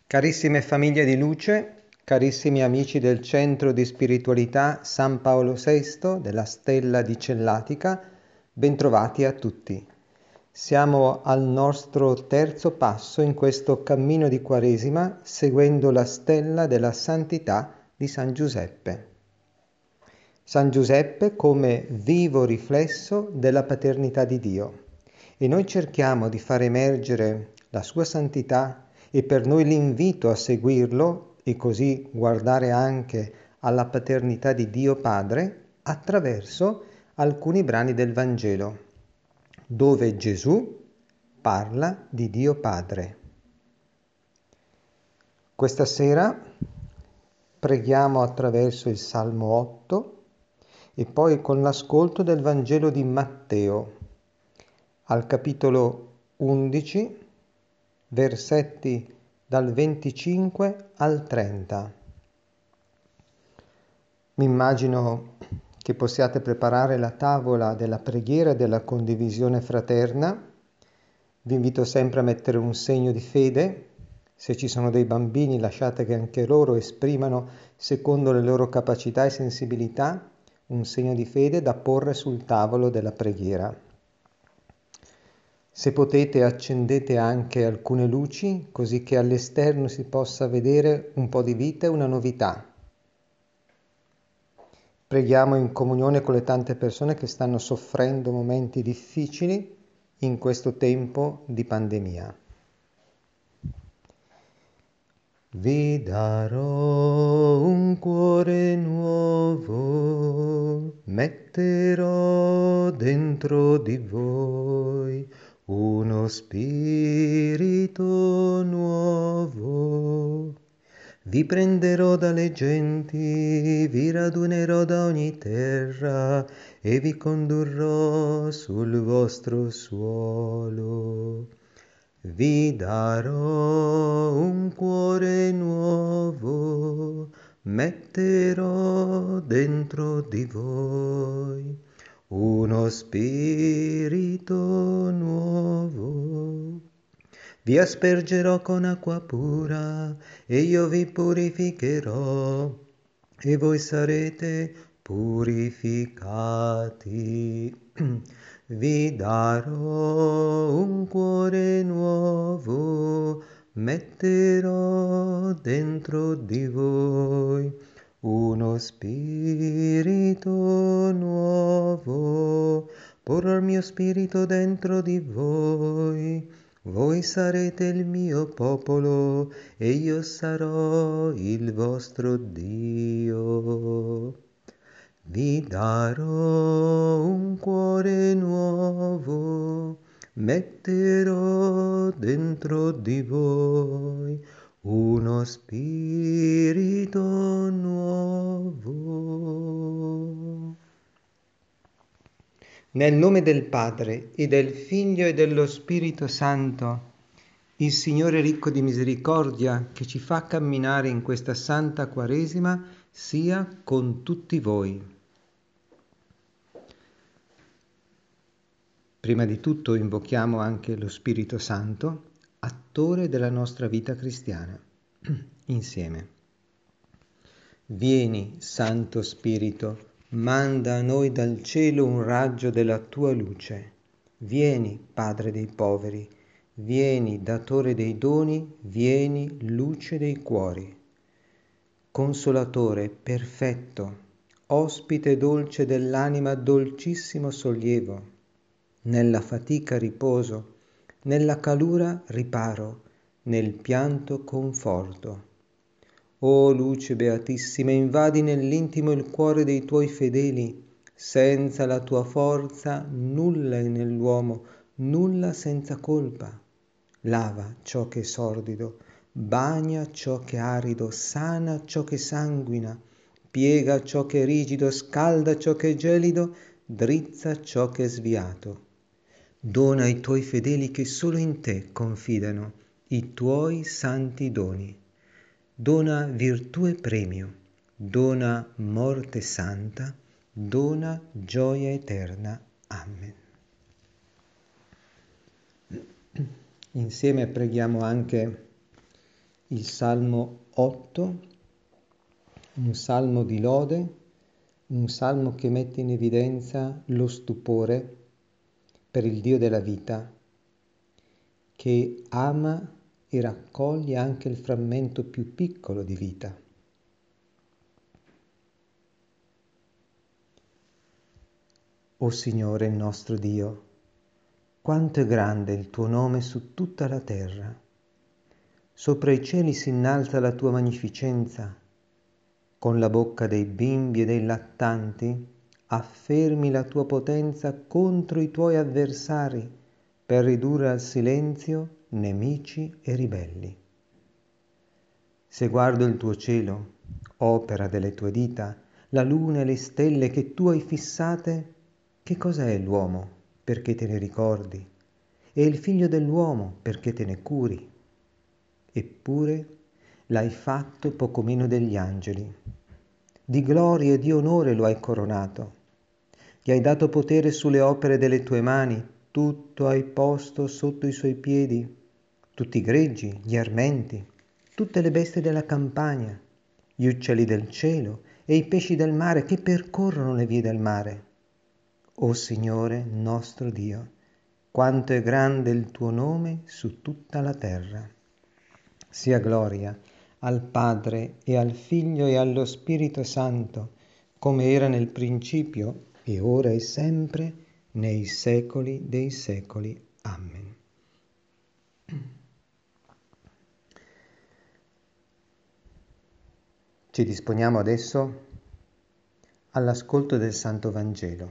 Carissime famiglie di luce, carissimi amici del Centro di Spiritualità San Paolo VI della Stella di Cellatica, bentrovati a tutti. Siamo al nostro terzo passo in questo cammino di Quaresima, seguendo la stella della santità di San Giuseppe. San Giuseppe come vivo riflesso della paternità di Dio. E noi cerchiamo di far emergere la sua santità e per noi l'invito a seguirlo e così guardare anche alla paternità di Dio Padre attraverso alcuni brani del Vangelo, dove Gesù parla di Dio Padre. Questa sera preghiamo attraverso il Salmo 8 e poi con l'ascolto del Vangelo di Matteo, al capitolo 11, versetti dal 25 al 30. Mi immagino che possiate preparare la tavola della preghiera e della condivisione fraterna. Vi invito sempre a mettere un segno di fede. Se ci sono dei bambini, lasciate che anche loro esprimano, secondo le loro capacità e sensibilità, un segno di fede da porre sul tavolo della preghiera. Se potete, accendete anche alcune luci, così che all'esterno si possa vedere un po' di vita e una novità. Preghiamo in comunione con le tante persone che stanno soffrendo momenti difficili in questo tempo di pandemia. Vi darò un cuore nuovo, metterò dentro di voi uno spirito nuovo. Vi prenderò dalle genti, vi radunerò da ogni terra e vi condurrò sul vostro suolo. Vi darò un cuore nuovo, metterò dentro di voi uno spirito nuovo. Vi aspergerò con acqua pura e io vi purificherò e voi sarete purificati. Vi darò un cuore nuovo, metterò dentro di voi uno spirito nuovo, porrò il mio spirito dentro di voi. Voi sarete il mio popolo e io sarò il vostro Dio. Vi darò un cuore nuovo, metterò dentro di voi uno spirito nuovo. Nel nome del Padre e del Figlio e dello Spirito Santo, il Signore ricco di misericordia che ci fa camminare in questa santa Quaresima sia con tutti voi. Prima di tutto invochiamo anche lo Spirito Santo, attore della nostra vita cristiana. Insieme. Vieni, Santo Spirito, manda a noi dal cielo un raggio della tua luce. Vieni, Padre dei poveri, vieni, datore dei doni, vieni, luce dei cuori. Consolatore perfetto, ospite dolce dell'anima, dolcissimo sollievo. Nella fatica riposo, nella calura riparo, nel pianto conforto. O luce beatissima, invadi nell'intimo il cuore dei tuoi fedeli. Senza la tua forza nulla è nell'uomo, nulla senza colpa. Lava ciò che è sordido, bagna ciò che è arido, sana ciò che sanguina, piega ciò che è rigido, scalda ciò che è gelido, drizza ciò che è sviato. Dona ai tuoi fedeli che solo in te confidano i tuoi santi doni. Dona virtù e premio, dona morte santa, dona gioia eterna. Amen. Insieme preghiamo anche il Salmo 8, un salmo di lode, un salmo che mette in evidenza lo stupore per il Dio della vita, che ama e raccoglie anche il frammento più piccolo di vita. O Signore nostro Dio, quanto è grande il tuo nome su tutta la terra. Sopra i cieli si innalza la tua magnificenza. Con la bocca dei bimbi e dei lattanti affermi la tua potenza contro i tuoi avversari per ridurre al silenzio nemici e ribelli. Se guardo il tuo cielo, opera delle tue dita, la luna e le stelle che tu hai fissate, che cosa è l'uomo perché te ne ricordi? E il figlio dell'uomo perché te ne curi? Eppure l'hai fatto poco meno degli angeli. Di gloria e di onore lo hai coronato. Gli hai dato potere sulle opere delle tue mani, tutto hai posto sotto i suoi piedi, tutti i greggi, gli armenti, tutte le bestie della campagna, gli uccelli del cielo e i pesci del mare che percorrono le vie del mare. O Signore nostro Dio, quanto è grande il tuo nome su tutta la terra. Sia gloria al Padre e al Figlio e allo Spirito Santo, come era nel principio, e ora e sempre, nei secoli dei secoli. Amen. Ci disponiamo adesso all'ascolto del Santo Vangelo.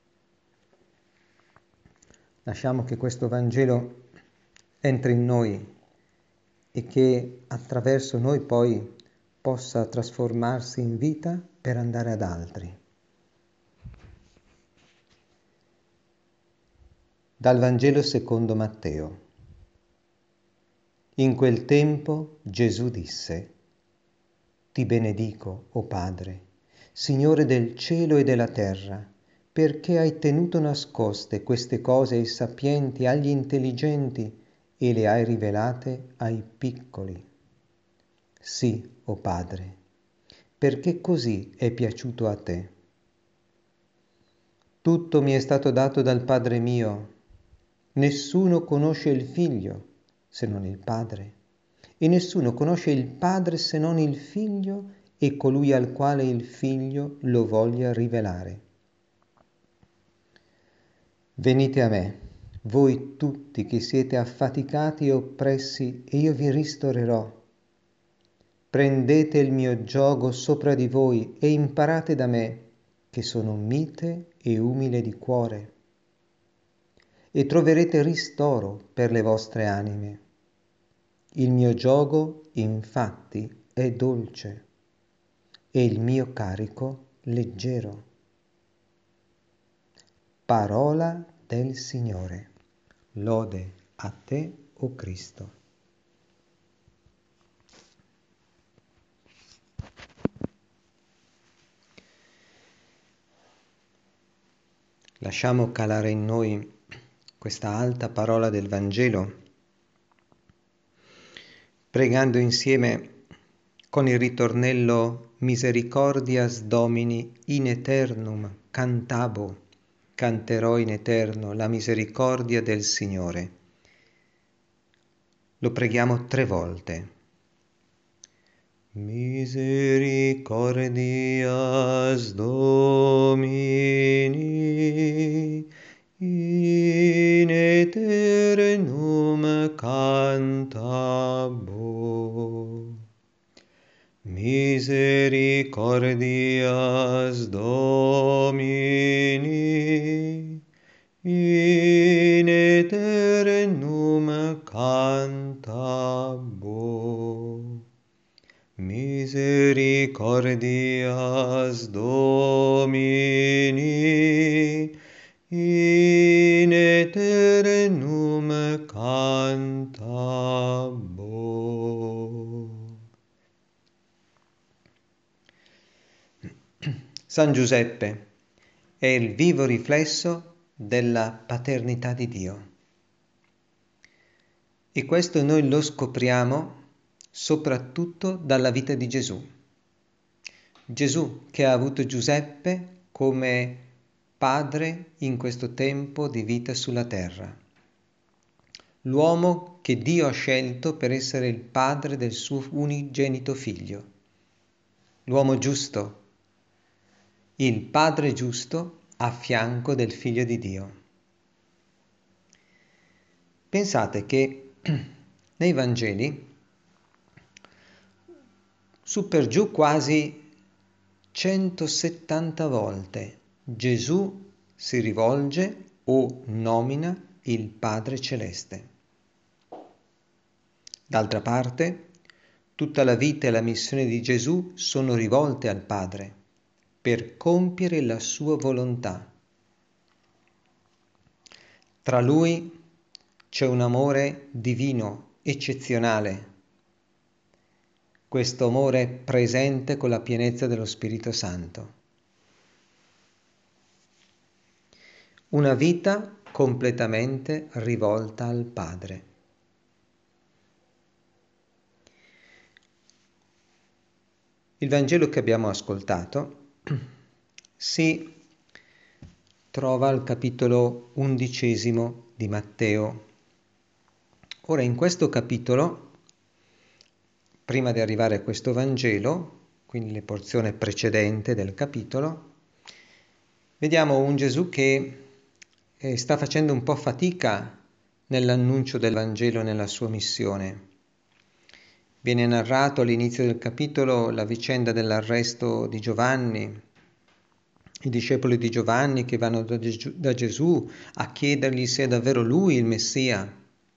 Lasciamo che questo Vangelo entri in noi e che attraverso noi poi possa trasformarsi in vita per andare ad altri. Dal Vangelo secondo Matteo. In quel tempo Gesù disse: Ti benedico, o Padre, Signore del cielo e della terra, perché hai tenuto nascoste queste cose ai sapienti, agli intelligenti, e le hai rivelate ai piccoli. Sì, o Padre, perché così è piaciuto a te. Tutto mi è stato dato dal Padre mio. Nessuno conosce il Figlio se non il Padre, e nessuno conosce il Padre se non il Figlio e colui al quale il Figlio lo voglia rivelare. Venite a me, voi tutti che siete affaticati e oppressi, e io vi ristorerò. Prendete il mio giogo sopra di voi e imparate da me, che sono mite e umile di cuore, e troverete ristoro per le vostre anime. Il mio giogo, infatti, è dolce e il mio carico leggero. Parola del Signore. Lode a te, o Cristo. Lasciamo calare in noi questa alta parola del Vangelo, pregando insieme con il ritornello Misericordias Domini in eternum cantabo, canterò in eterno la misericordia del Signore. Lo preghiamo 3 volte. Misericordias Domini in eternum cantabo. Misericordias Domini in eternum cantabo. Misericordias Domini in eternum cantabo. San Giuseppe è il vivo riflesso della paternità di Dio. E questo noi lo scopriamo soprattutto dalla vita di Gesù. Gesù che ha avuto Giuseppe come padre in questo tempo di vita sulla terra. L'uomo che Dio ha scelto per essere il padre del suo unigenito figlio. L'uomo giusto, il padre giusto a fianco del figlio di Dio. Pensate che nei Vangeli, su per giù quasi 170 volte, Gesù si rivolge o nomina il Padre Celeste. D'altra parte, tutta la vita e la missione di Gesù sono rivolte al Padre per compiere la sua volontà. Tra lui c'è un amore divino, eccezionale. Questo amore è presente con la pienezza dello Spirito Santo. Una vita completamente rivolta al Padre. Il Vangelo che abbiamo ascoltato si trova al capitolo 11 di Matteo. Ora, in questo capitolo, prima di arrivare a questo Vangelo, quindi la porzione precedente del capitolo, vediamo un Gesù che sta facendo un po' fatica nell'annuncio del Vangelo nella sua missione. Viene narrato all'inizio del capitolo la vicenda dell'arresto di Giovanni, i discepoli di Giovanni che vanno da Gesù a chiedergli se è davvero lui il Messia.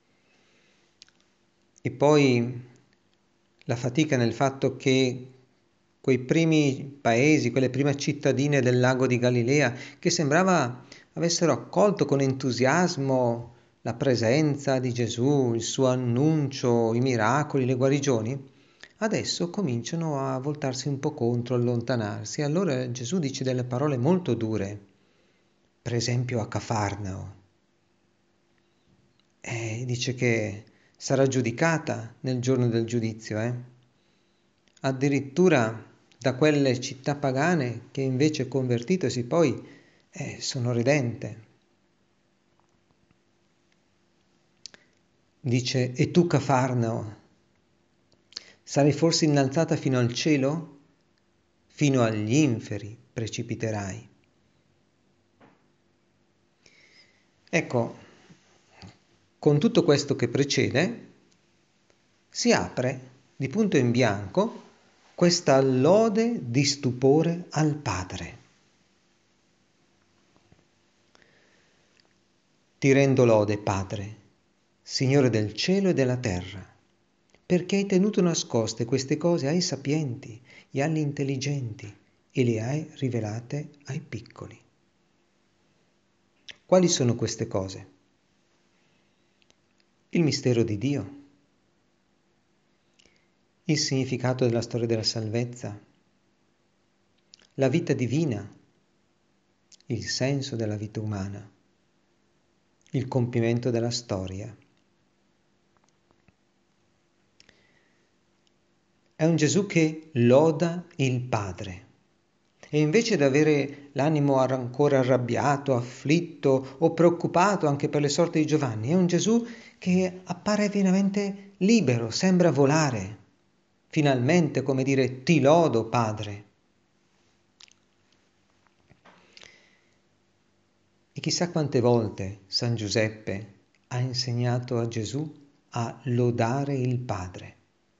E poi la fatica nel fatto che quei primi paesi, quelle prime cittadine del lago di Galilea, che sembrava avessero accolto con entusiasmo la presenza di Gesù, il suo annuncio, i miracoli, le guarigioni, adesso cominciano a voltarsi un po' contro, allontanarsi. Allora Gesù dice delle parole molto dure, per esempio a Cafarnao. Dice che sarà giudicata nel giorno del giudizio, addirittura da quelle città pagane che invece convertitosi poi sono redente. Dice, e tu Cafarnao, sarai forse innalzata fino al cielo? Fino agli inferi precipiterai. Ecco, con tutto questo che precede, si apre di punto in bianco questa lode di stupore al Padre. Ti rendo lode, Padre, Signore del cielo e della terra, perché hai tenuto nascoste queste cose ai sapienti e agli intelligenti e le hai rivelate ai piccoli. Quali sono queste cose? Il mistero di Dio, il significato della storia della salvezza, la vita divina, il senso della vita umana, il compimento della storia. È un Gesù che loda il Padre e invece di avere l'animo ancora arrabbiato, afflitto o preoccupato anche per le sorti di Giovanni, è un Gesù che appare veramente libero, sembra volare. Finalmente, come dire, ti lodo, Padre. E chissà quante volte San Giuseppe ha insegnato a Gesù a lodare il Padre,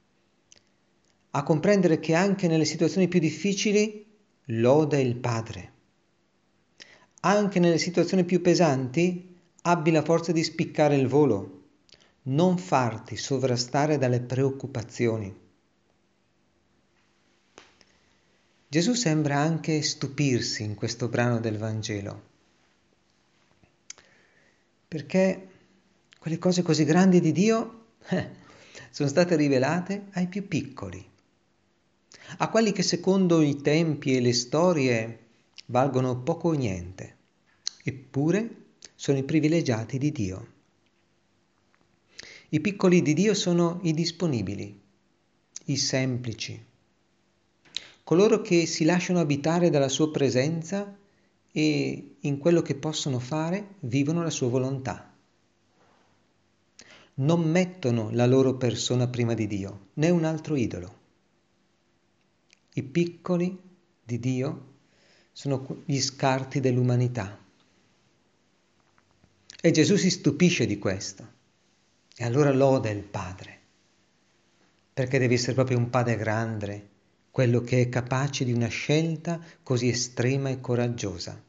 a comprendere che anche nelle situazioni più difficili loda il Padre. Anche nelle situazioni più pesanti abbi la forza di spiccare il volo, non farti sovrastare dalle preoccupazioni. Gesù sembra anche stupirsi in questo brano del Vangelo, perché quelle cose così grandi di Dio sono state rivelate ai più piccoli, a quelli che secondo i tempi e le storie valgono poco o niente, eppure sono i privilegiati di Dio. I piccoli di Dio sono i disponibili, i semplici, coloro che si lasciano abitare dalla sua presenza e in quello che possono fare vivono la sua volontà. Non mettono la loro persona prima di Dio, né un altro idolo. I piccoli di Dio sono gli scarti dell'umanità. E Gesù si stupisce di questo. E allora loda il Padre, perché deve essere proprio un Padre grande, quello che è capace di una scelta così estrema e coraggiosa.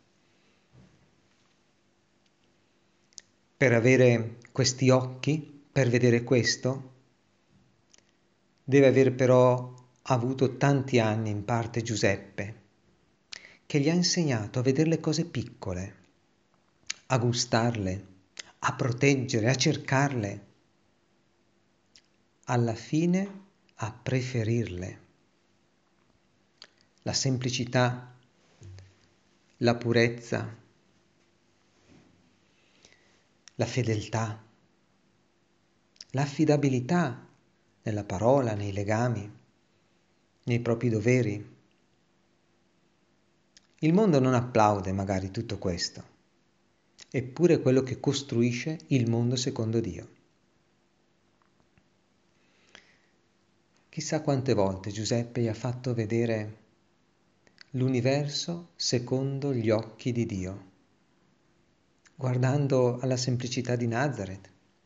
Per avere questi occhi, per vedere questo, deve aver però avuto tanti anni in parte Giuseppe, che gli ha insegnato a vedere le cose piccole, a gustarle, a proteggere, a cercarle, alla fine a preferirle. La semplicità, la purezza, la fedeltà, l'affidabilità nella parola, nei legami, nei propri doveri. Il mondo non applaude magari tutto questo, eppure è quello che costruisce il mondo secondo Dio. Chissà quante volte Giuseppe gli ha fatto vedere l'universo secondo gli occhi di Dio, guardando alla semplicità di Nazareth,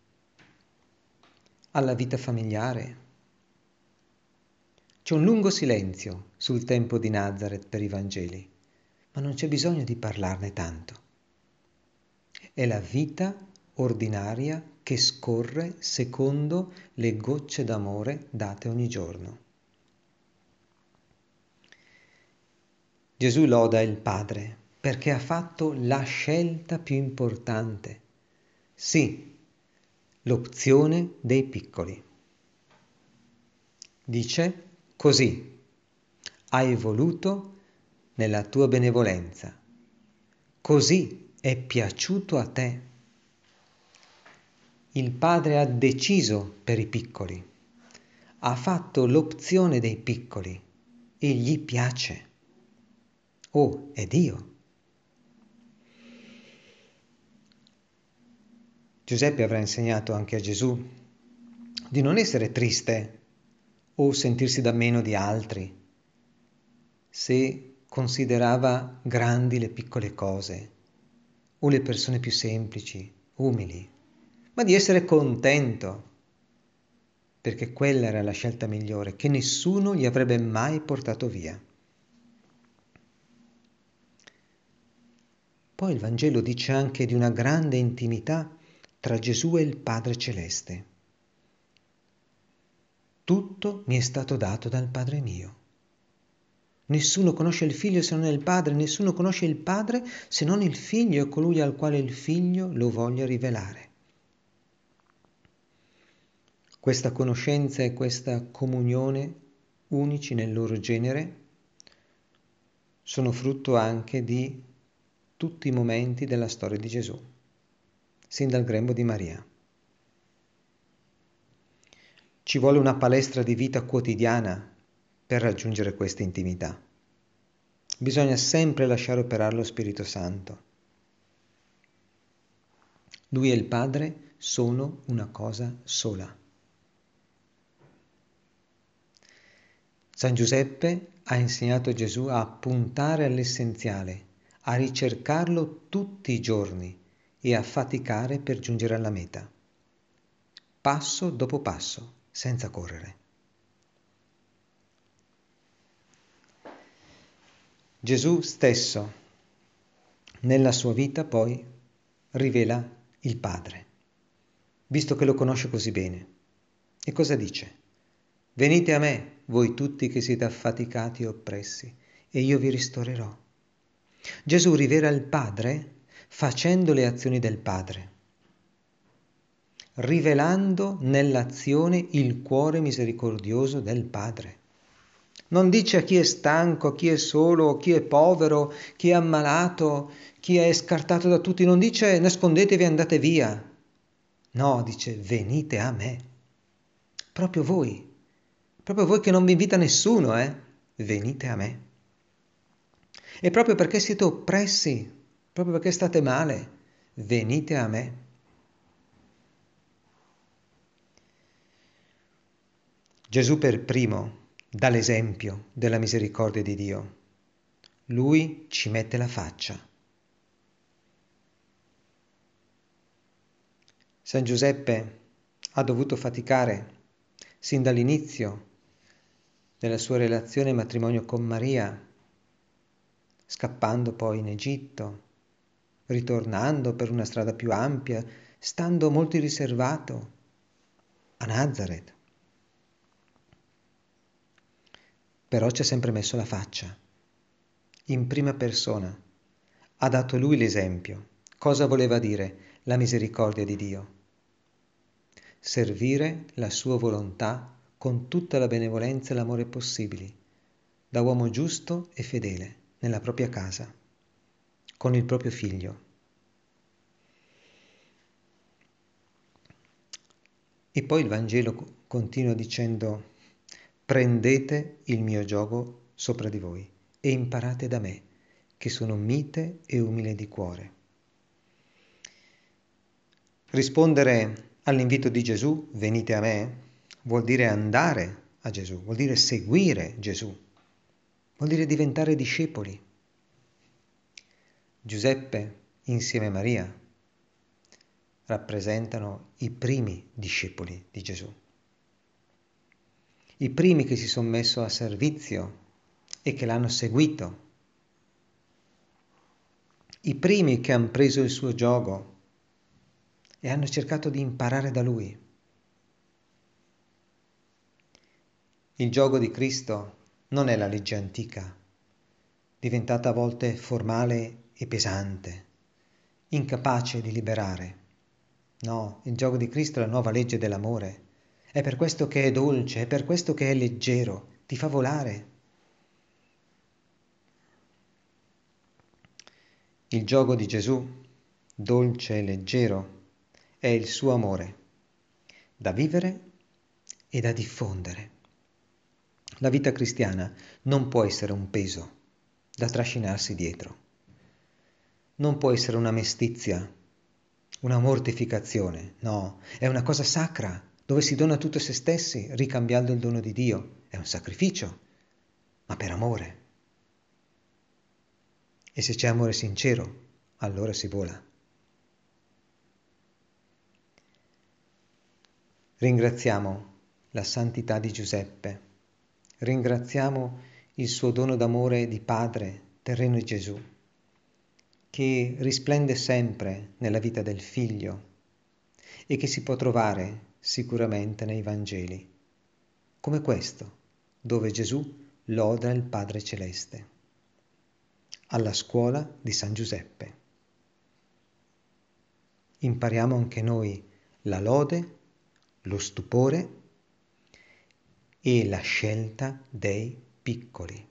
alla vita familiare. C'è un lungo silenzio sul tempo di Nazareth per i Vangeli, ma non c'è bisogno di parlarne tanto. È la vita ordinaria che scorre secondo le gocce d'amore date ogni giorno. Gesù loda il Padre perché ha fatto la scelta più importante. Sì, l'opzione dei piccoli. Dice così: hai voluto nella tua benevolenza, così è piaciuto a te. Il Padre ha deciso per i piccoli, ha fatto l'opzione dei piccoli e gli piace. Oh, è Dio. Giuseppe avrà insegnato anche a Gesù di non essere triste o sentirsi da meno di altri se considerava grandi le piccole cose o le persone più semplici, umili, ma di essere contento, perché quella era la scelta migliore che nessuno gli avrebbe mai portato via. Poi il Vangelo dice anche di una grande intimità tra Gesù e il Padre Celeste. Tutto mi è stato dato dal Padre mio. Nessuno conosce il Figlio se non il Padre, nessuno conosce il Padre se non il Figlio e colui al quale il Figlio lo voglia rivelare. Questa conoscenza e questa comunione, unici nel loro genere, sono frutto anche di tutti i momenti della storia di Gesù, sin dal grembo di Maria. Ci vuole una palestra di vita quotidiana per raggiungere questa intimità. Bisogna sempre lasciare operare lo Spirito Santo. Lui e il Padre sono una cosa sola. San Giuseppe ha insegnato a Gesù a puntare all'essenziale, a ricercarlo tutti i giorni e a faticare per giungere alla meta, passo dopo passo, senza correre. Gesù stesso, nella sua vita, poi, rivela il Padre, visto che lo conosce così bene. E cosa dice? Venite a me, voi tutti che siete affaticati e oppressi, e io vi ristorerò. Gesù rivela il Padre facendo le azioni del Padre, rivelando nell'azione il cuore misericordioso del Padre. Non dice a chi è stanco, a chi è solo, chi è povero, chi è ammalato, chi è scartato da tutti, non dice nascondetevi e andate via. No, dice venite a me, proprio voi, Proprio voi che non vi invita nessuno, venite a me. E proprio perché siete oppressi, proprio perché state male, venite a me. Gesù per primo dà l'esempio della misericordia di Dio. Lui ci mette la faccia. San Giuseppe ha dovuto faticare sin dall'inizio della sua relazione e matrimonio con Maria, scappando poi in Egitto, ritornando per una strada più ampia, stando molto riservato a Nazareth. Però ci ha sempre messo la faccia, in prima persona. Ha dato lui l'esempio. Cosa voleva dire la misericordia di Dio? Servire la sua volontà con tutta la benevolenza e l'amore possibili, da uomo giusto e fedele, nella propria casa, con il proprio figlio. E poi il Vangelo continua dicendo: prendete il mio giogo sopra di voi e imparate da me, che sono mite e umile di cuore. Rispondere all'invito di Gesù, venite a me, vuol dire andare a Gesù, vuol dire seguire Gesù, vuol dire diventare discepoli. Giuseppe, insieme a Maria, rappresentano i primi discepoli di Gesù. I primi che si sono messi a servizio e che l'hanno seguito. I primi che hanno preso il suo giogo e hanno cercato di imparare da lui. Il giogo di Cristo non è la legge antica, diventata a volte formale e pesante, incapace di liberare. No, il giogo di Cristo è la nuova legge dell'amore. È per questo che è dolce, è per questo che è leggero, ti fa volare. Il giogo di Gesù, dolce e leggero, è il suo amore, da vivere e da diffondere. La vita cristiana non può essere un peso da trascinarsi dietro. Non può essere una mestizia, una mortificazione, no, è una cosa sacra, dove si dona tutto se stessi, ricambiando il dono di Dio. È un sacrificio, ma per amore. E se c'è amore sincero, allora si vola. Ringraziamo la santità di Giuseppe, ringraziamo il suo dono d'amore di padre, terreno di Gesù, che risplende sempre nella vita del figlio e che si può trovare sicuramente nei Vangeli, come questo, dove Gesù loda il Padre Celeste, alla scuola di San Giuseppe. Impariamo anche noi la lode, lo stupore e la scelta dei piccoli.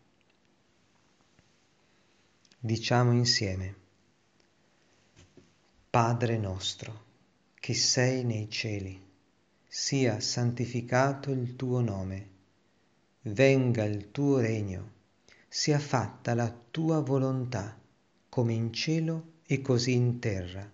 Diciamo insieme: Padre nostro, che sei nei cieli, sia santificato il tuo nome, venga il tuo regno, sia fatta la tua volontà, come in cielo e così in terra.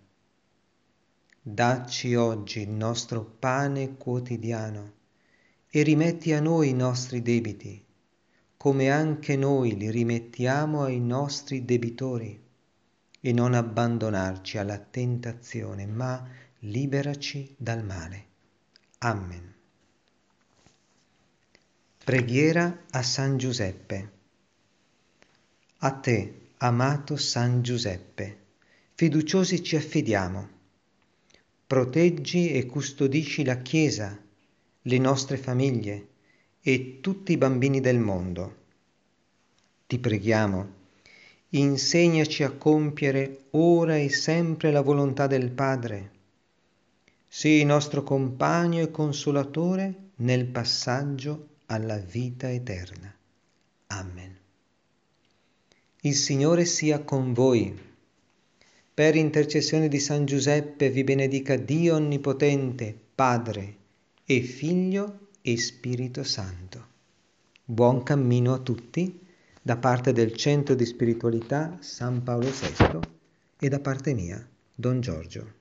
Dacci oggi il nostro pane quotidiano e rimetti a noi i nostri debiti, come anche noi li rimettiamo ai nostri debitori, e non abbandonarci alla tentazione, ma liberaci dal male. Amen. Preghiera a San Giuseppe. A te, amato San Giuseppe, fiduciosi ci affidiamo. Proteggi e custodisci la Chiesa, le nostre famiglie e tutti i bambini del mondo. Ti preghiamo, insegnaci a compiere ora e sempre la volontà del Padre. Sii nostro compagno e consolatore nel passaggio alla vita eterna. Amen. Il Signore sia con voi. Per intercessione di San Giuseppe vi benedica Dio Onnipotente, Padre e Figlio e Spirito Santo. Buon cammino a tutti da parte del Centro di Spiritualità San Paolo VI e da parte mia, Don Giorgio.